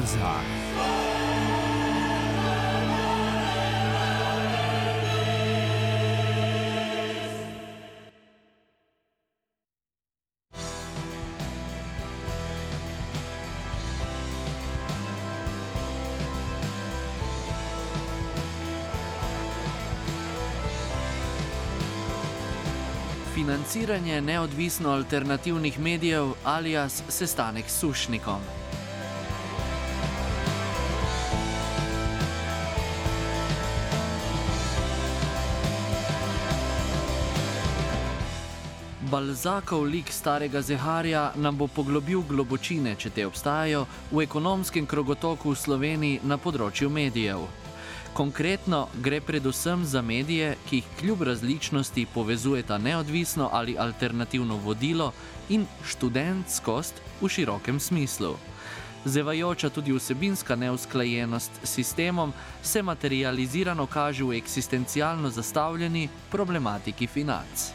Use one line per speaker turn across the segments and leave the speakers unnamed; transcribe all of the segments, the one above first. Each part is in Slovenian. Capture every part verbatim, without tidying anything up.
Univerza. Financiranje neodvisno alternativnih medijev alias sestanek s Sušnikom. Balzakov lik starega zeharja nam bo poglobil globočine, če te obstajajo, v ekonomskem krogotoku v Sloveniji na področju medijev. Konkretno gre predvsem za medije, ki jih kljub različnosti povezujeta neodvisno ali alternativno vodilo in študentskost v širokem smislu. Zevajoča tudi vsebinska neusklajenost s sistemom se materializirano kaže v eksistencialno zastavljeni problematiki financ.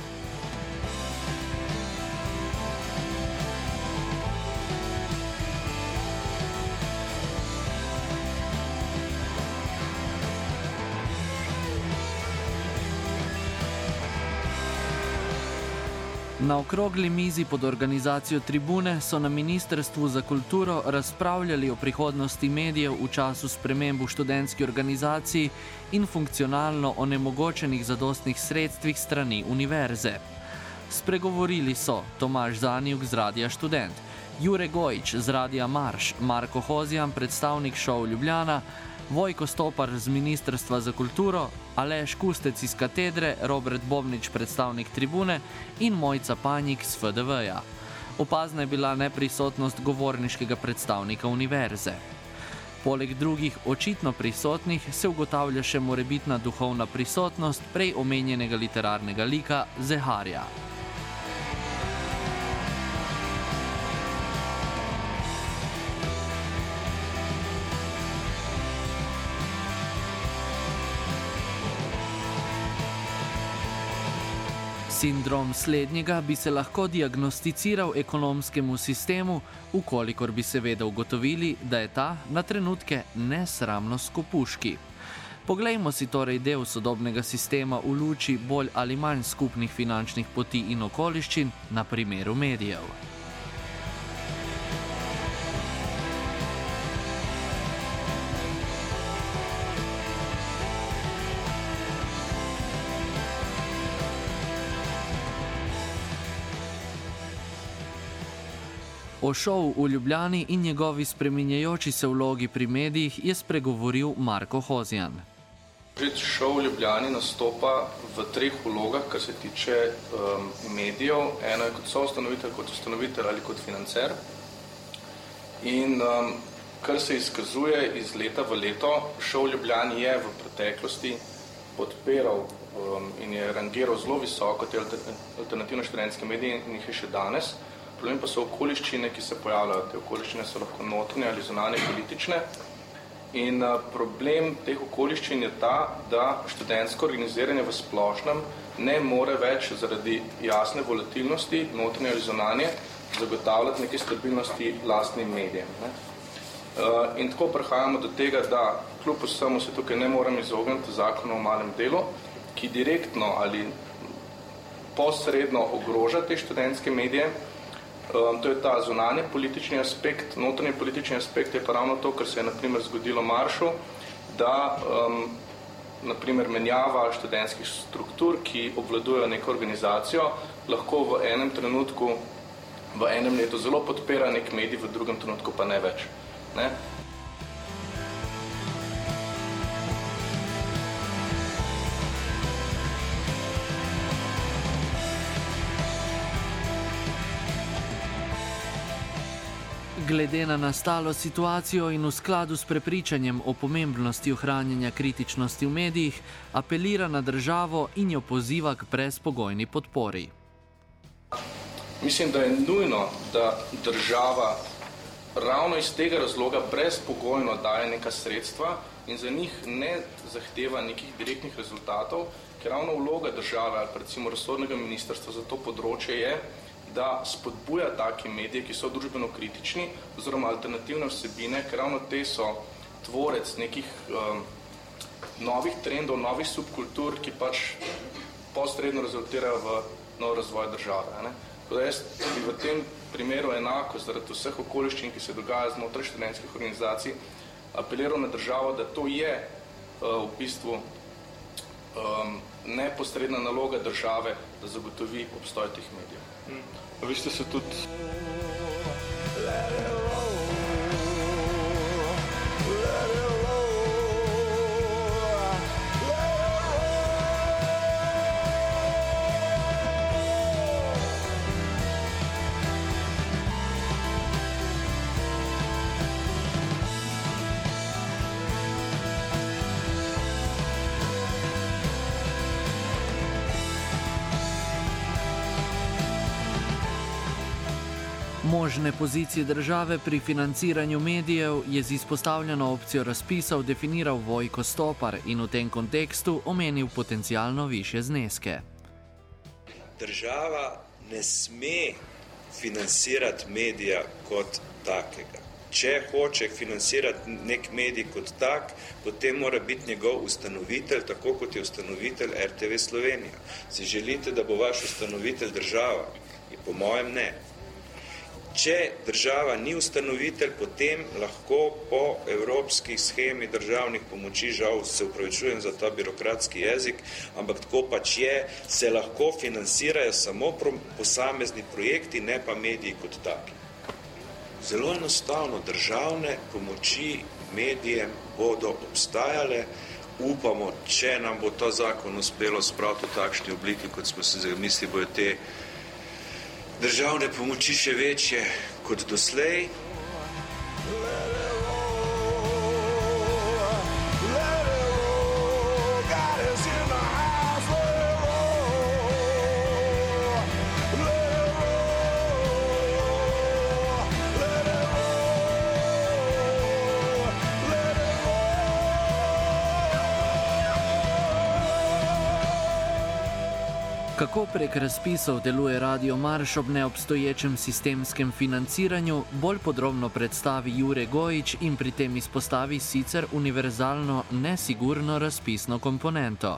Na okrogli mizi pod organizacijo Tribune so na Ministrstvu za kulturo razpravljali o prihodnosti medijev v času sprememb v študentski organizaciji in funkcionalno onemogočenih zadostnih sredstvih strani univerze. Spregovorili so Tomaž Zanjuk z Radia Študent, Jure Gojič z Radia Marš, Marko Hozjan, predstavnik ŠOU Ljubljana, Vojko Stopar z Ministrstva za kulturo, Aleš Kustec iz Katedre, Robert Bobnič, predstavnik Tribune in Mojca Panjik z F D V-ja. Opazna je bila neprisotnost govorniškega predstavnika univerze. Poleg drugih očitno prisotnih se ugotavlja še morebitna duhovna prisotnost prej omenjenega literarnega lika Zeharja. Sindrom slednjega bi se lahko diagnosticiral ekonomskemu sistemu, ukolikor bi seveda ugotovili, da je ta na trenutke nesramno skopuški. Poglejmo si torej del sodobnega sistema v luči bolj ali manj skupnih finančnih poti in okoliščin na primeru medijev. O ŠOU v Ljubljani in njegovi spreminjajoči se vlogi pri medijih je spregovoril Marko Hozjan.
ŠOU v Ljubljani nastopa v treh vlogah, kar se tiče um, medijev. Eno je kot soustanovitelj, kot ustanovitelj ali kot financer. In um, kar se izkazuje iz leta v leto, ŠOU v Ljubljani je v preteklosti podpiral um, in je rangiral zelo visoko te alternativne študentske medije in jih je še danes. Problem pa so okoliščine, ki se pojavljajo. Te okoliščine so lahko notranje ali zunanje politične. In problem teh okoliščin je ta, da študentsko organiziranje v splošnem ne more več zaradi jasne volatilnosti, notranje ali zunanje, zagotavljati neke stabilnosti lastnim medijem. Ne? In tako prihajamo do tega, da kljub vsemu se tukaj ne moram izogniti zakonu o malem delu, ki direktno ali posredno ogroža te študentske medije. Um, to je ta zunanje politični aspekt, notranji politični aspekt je pa ravno to, kar se je na primer zgodilo Maršu, da um, na primer menjava študentskih struktur, ki obvladujejo neko organizacijo, lahko v enem trenutku, v enem letu zelo podpira nek medij, v drugem trenutku pa ne več. Ne?
Glede na nastalo situacijo in v skladu s prepričanjem o pomembnosti ohranjanja kritičnosti v medijih, apelira na državo in jo poziva k brezpogojni podpori.
Mislim, da je nujno, da država ravno iz tega razloga brezpogojno daje neka sredstva in za njih ne zahteva nekih direktnih rezultatov, ker ravno vloga države ali recimo resornega ministrstva za to področje je, da spodbuja take medije, ki so družbeno kritični, oziroma alternativne vsebine, ker ravno te so tvorec nekih um, novih trendov, novih subkultur, ki pač posredno rezultirajo v nov razvoj države. Ne? Tako da jaz bi v tem primeru enako, zaradi vseh okoliščin, ki se dogaja znotraj študentskih organizacij, apeliral na državo, da to je uh, v bistvu um, neposredna naloga države, da zagotovi obstoj teh medijev.
Hmm. A vi ste se tudi...
Možne pozicije države pri financiranju medijev je z izpostavljeno opcijo razpisov definiral Vojko Stopar in v tem kontekstu omenil potencialno višje zneske.
Država ne sme financirati medija kot takega. Če hoče financirati nek medij kot tak, potem mora biti njegov ustanovitelj, tako kot je ustanovitelj R T V Slovenija. Si želite, da bo vaš ustanovitelj država? In po mojem ne. Če država ni ustanovitelj, potem lahko po evropski shemi državnih pomoči, žal se upravičujem za ta birokratski jezik, ampak tako pač je, se lahko financirajo samo posamezni projekti, ne pa mediji kot taki. Zelo enostavno, državne pomoči medijem bodo obstajale, upamo, če nam bo ta zakon uspelo spraviti v takšni obliki, kot smo se zamislili, bojo te državne pomoči še večje kot doslej.
Kako prek razpisov deluje Radio Marš ob neobstoječem sistemskem financiranju, bolj podrobno predstavi Jure Gojič in pri tem izpostavi sicer univerzalno nesigurno razpisno komponento.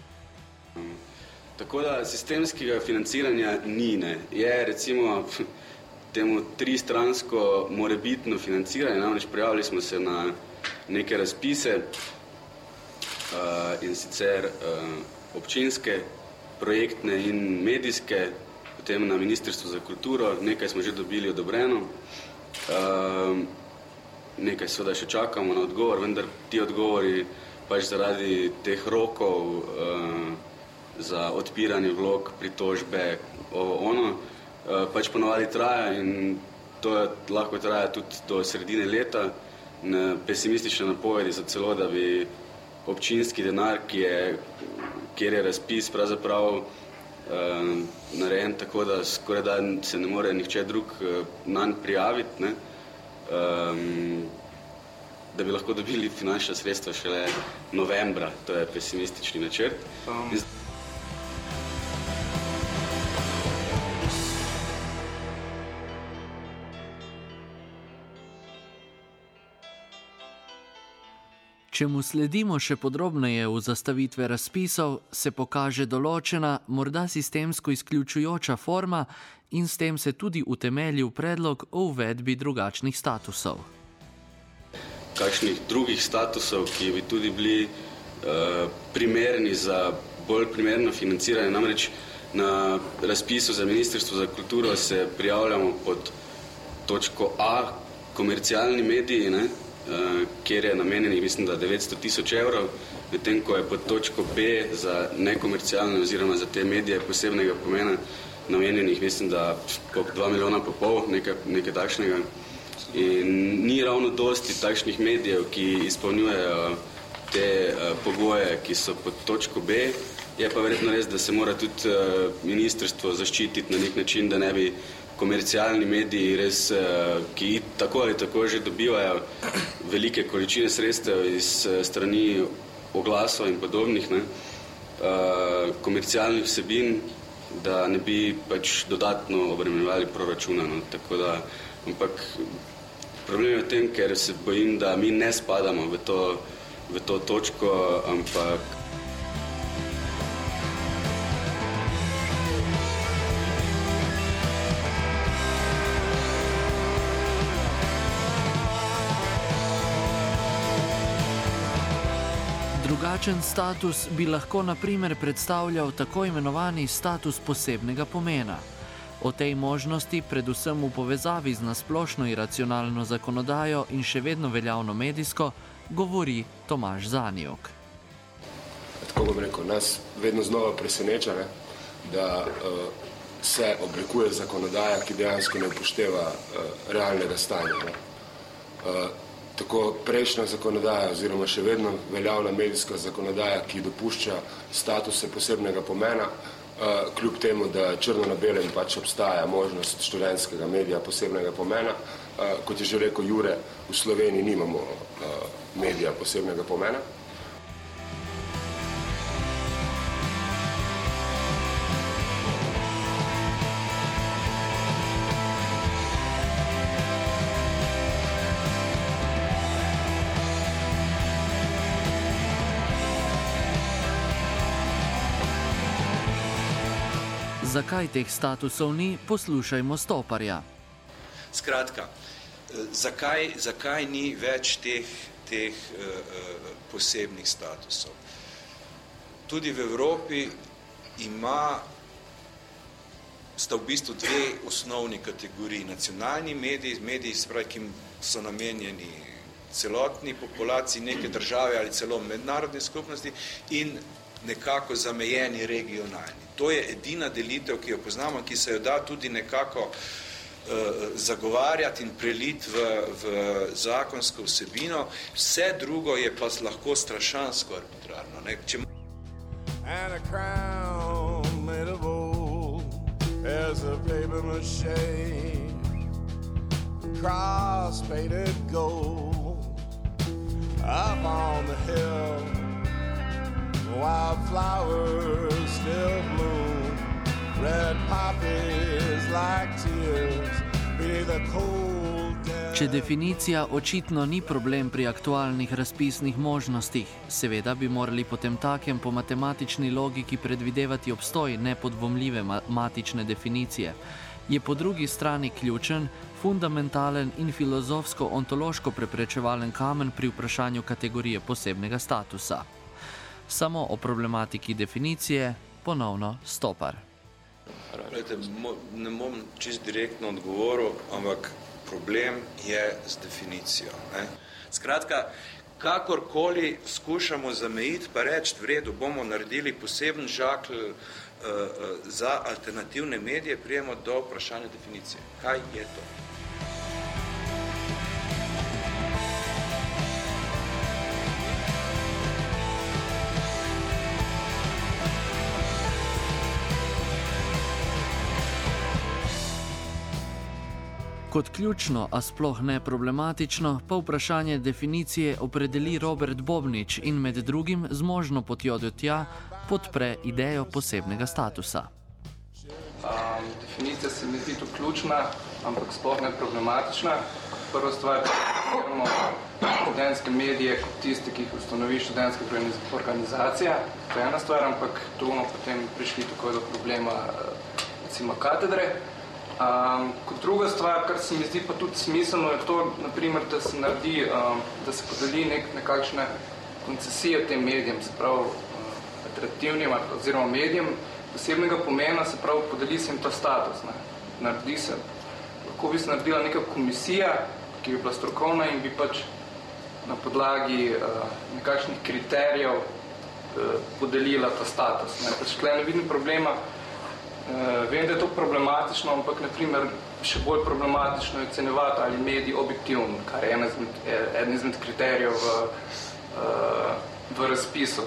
Tako da sistemskega financiranja ni, ne. Je recimo temu tristransko morebitno financiranje, namreč prijavili smo se na neke razpise uh, in sicer uh, občinske, projektne in medijske, potem na Ministrstvu za kulturo, nekaj smo že dobili odobreno, uh, nekaj seveda še čakamo na odgovor, vendar ti odgovori pač zaradi teh rokov uh, za odpiranje vlog, pritožbe, ovo, ono, uh, pač ponovadi traja in to je, lahko traja tudi do sredine leta. Pesimistične napovedi za celo, da bi občinski denar, ki je kjer je razpis pravzaprav uh, narejen tako, da skoraj da se ne more nihče drug uh, nanj prijaviti, ne? Um, da bi lahko dobili finančna sredstva šele novembra, to je pesimistični načrt. Um.
Če mu sledimo še podrobneje v zastavitve razpisov, se pokaže določena, morda sistemsko izključujoča forma in s tem se tudi utemeljil predlog o uvedbi drugačnih statusov.
Kakšnih drugih statusov, ki bi tudi bili uh, primerni za bolj primerno financiranje. Namreč na razpisu za Ministrstvo za kulturo se prijavljamo pod točko A, komercialni mediji, ne? Uh, kjer je namenjenih, mislim, da devetsto tisoč evrov, medtem ko je pod točko B za nekomercialne oziroma za te medije posebnega pomena namenjenih, mislim, da dva milijona pa pol, nekaj, nekaj takšnega. In ni ravno dosti takšnih medijev, ki izpolnjujejo te uh, pogoje, ki so pod točko B. Je pa verjetno res, da se mora tudi uh, ministrstvo zaščititi na nek način, da ne bi komercialni mediji, res, ki tako ali tako že dobivajo velike količine sredstev iz strani oglasov in podobnih, ne, komercialnih vsebin, da ne bi pač dodatno obremenjevali proračuna. No. Tako da, ampak problem je v tem, ker se bojim, da mi ne spadamo v to, v to točko, ampak
drugačen status bi lahko na primer predstavljal tako imenovani status posebnega pomena. O tej možnosti, predvsem v povezavi z nasplošno iracionalno zakonodajo in še vedno veljavno medijsko, govori Tomaž Zanjok.
Tako bom rekel, nas vedno znova preseneča, ne, da uh, se oblikuje zakonodaja, ki dejansko ne upošteva uh, realnega stanja. Ne. Uh, Tako prejšnja zakonodaja oziroma še vedno veljavna medijska zakonodaja, ki dopušča statuse posebnega pomena, kljub temu, da črno na belem pač obstaja možnost študentskega medija posebnega pomena. Kot je že rekel Jure, v Sloveniji nimamo medija posebnega pomena.
Zakaj teh statusov ni, poslušajmo Stoparja.
Skratka, zakaj, zakaj ni več teh, teh uh, posebnih statusov? Tudi v Evropi ima, sta v bistvu dve osnovni kategoriji. Nacionalni mediji, mediji, spravi, ki so namenjeni celotni populaciji neke države ali celo mednarodne skupnosti, in nekako zamejeni regionalni. To je edina delitev, ki jo poznamo, ki se jo da tudi nekako uh, zagovarjati in preliti v, v zakonsko vsebino. Vse drugo je pa lahko strašansko arbitrarno. Ne? Če... And a crown made of old as a paper mache, cross painted gold up on the hill. Wildflowers still bloom, red poppies like tears beneath the cold dead.
Če definicija očitno ni problem pri aktualnih razpisnih možnostih, seveda bi morali potem takem po matematični logiki predvidevati obstoj nepodvomljive matične definicije, je po drugi strani ključen, fundamentalen in filozofsko-ontološko preprečevalen kamen pri vprašanju kategorije posebnega statusa. Samo o problematiki definicije ponovno Stopar.
Glede, ne bom čisto direktno odgovoril, ampak problem je z definicijo. Ne? Skratka, kakorkoli skušamo zamejiti, pa reči, v redu, bomo naredili poseben žakl uh, uh, za alternativne medije, prijemo do vprašanja definicije. Kaj je to?
Kot ključno, a sploh ne problematično, pa vprašanje definicije opredeli Robert Bobnič in med drugim z možno potjo do tja podpre idejo posebnega statusa.
Um, definicija se mi zdi tu ključna, ampak sploh ne problematična. Prva stvar, imamo študentske medije kot tiste, ki jih ustanovi študentska organizacija. To je ena stvar, ampak tu bomo potem prišli takoj do problema recimo katedre. Um, kot druga stvar, kar se mi zdi pa tudi smiselno, je to, naprimer, da se naredi, um, da se podeli nek, nekakšne koncesije tem medijem, se pravi um, atraktivnim oziroma medijem posebnega pomena, se pravi podeli se jim ta status. Ne. Naredi se, lahko bi se naredila neka komisija, ki bi bila strokovna in bi pač na podlagi uh, nekakšnih kriterijev uh, podelila ta status. Ne. Pač tukaj ne vidim problema. Uh, vem, da je to problematično, ampak naprimer še bolj problematično je ocenjevati, ali medij objektivno, kar je eden izmed, eden izmed kriterijev v, uh, v razpisu.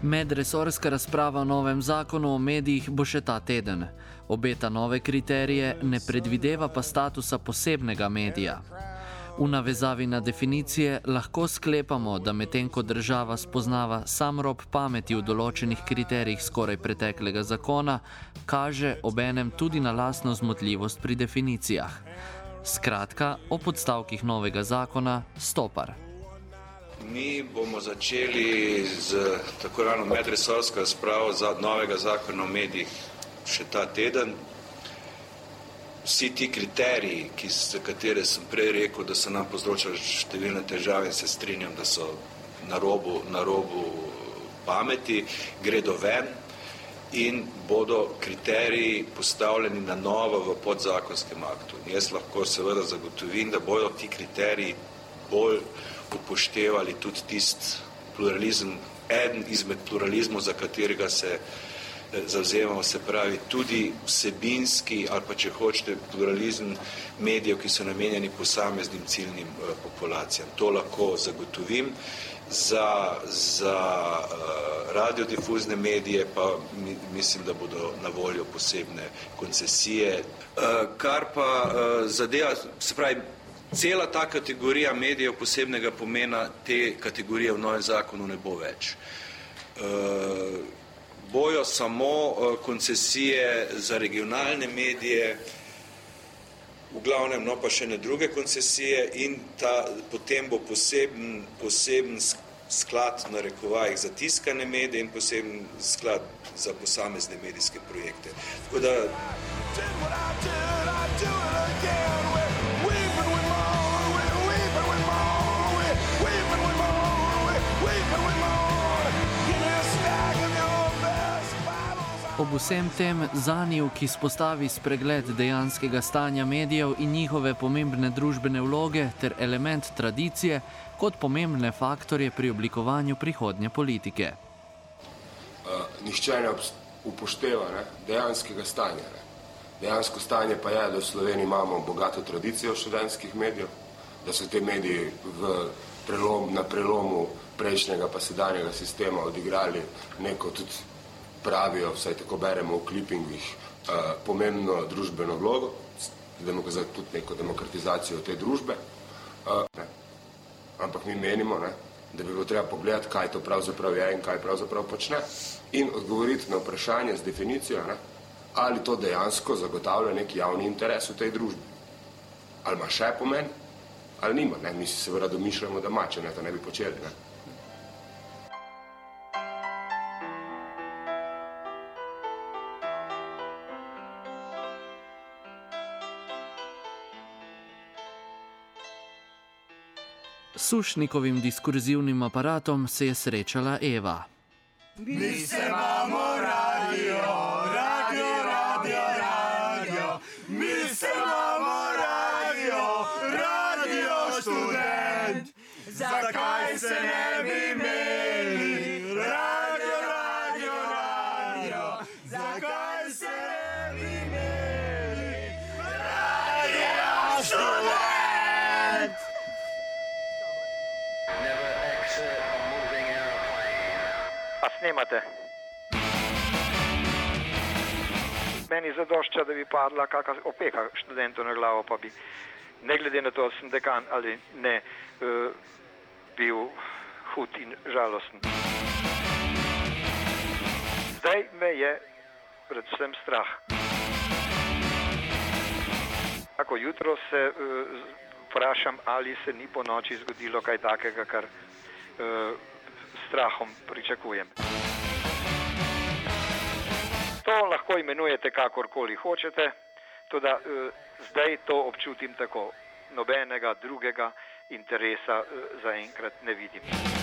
Medresorska razprava o novem zakonu o medijih bo še ta teden. Obeta nove kriterije, ne predvideva pa statusa posebnega medija. V navezavi na definicije lahko sklepamo, da medtem ko država spoznava sam rob pameti v določenih kriterijih skoraj preteklega zakona, kaže obenem tudi na lastno zmotljivost pri definicijah. Skratka, o podstavkih novega zakona Stopar.
Mi bomo začeli z tako rano medresorsko razpravo za novega zakona o medijih še ta teden. Vsi ti kriteriji, ki, za katere sem prej rekel, da so nam povzročali številne težave in se strinjam, da so na robu, na robu pameti, gredo ven in bodo kriteriji postavljeni na novo v podzakonskem aktu. In jaz lahko seveda zagotovim, da bodo ti kriteriji bolj upoštevali tudi tist pluralizem, eden izmed pluralizmov, za katerega se zavzemamo, se pravi tudi vsebinski ali pa če hočete pluralizem medijev, ki so namenjeni posameznim ciljnim uh, populacijam. To lahko zagotovim. Za, za uh, radiodifuzne medije pa mi, mislim, da bodo na voljo posebne koncesije. Uh, kar pa uh, zadeva, se pravi, cela ta kategorija medijev posebnega pomena, te kategorije v novem zakonu ne bo več. Uh, bojo samo koncesije za regionalne medije, v glavnem no pa še ne druge koncesije in ta, potem bo poseben, poseben sklad na rekovajih za tiskane medije in poseben sklad za posamezne medijske projekte. Tako da
Ob vsem tem Zaniv, ki spostavi spregled dejanskega stanja medijev in njihove pomembne družbene vloge ter element tradicije kot pomembne faktorje pri oblikovanju prihodnje politike.
Uh, nihče ne upošteva ne, dejanskega stanja. Ne. Dejansko stanje pa je, da v Sloveniji imamo bogato tradicijo študentskih medijev, da so te mediji v prelom, na prelomu prejšnjega pa sedanjega sistema odigrali neko tudi pravijo, vsaj tako beremo v klipingih, uh, pomembno družbeno vlogo, za tudi neko demokratizacijo te družbe. Uh, ne. Ampak mi menimo, ne, da bi bilo treba pogledati, kaj to pravzaprav je in kaj pravzaprav počne in odgovoriti na vprašanje z definicijo, ne, ali to dejansko zagotavlja neki javni interes v tej družbi. Ali ima še pomen, ali nima. Ne. Mi si seveda domišljamo, da ima, če ne, to ne bi počeli. Ne.
S Sušnikovim diskurzivnim aparatom se je srečala Eva.
Mi se imamo radio, radio, radio, radio, mi se imamo radio, radio študent. Zakaj se ne bi imeli radio, radio, radio, zakaj se ne bi imeli radio študent.
A snemate? Meni zadošča, da bi padla kakšna opeka študentov na glavo, pa bi, ne glede na to, sem dekan ali ne, uh, bil hud in žalosten. Zdaj me je predvsem strah. Ako jutro se uh, vprašam, ali se ni po noči zgodilo kaj takega, kar uh, strahom pričakujem. To lahko imenujete kakorkoli hočete, toda eh, zdaj to občutim tako. Nobenega drugega interesa eh, zaenkrat ne vidim.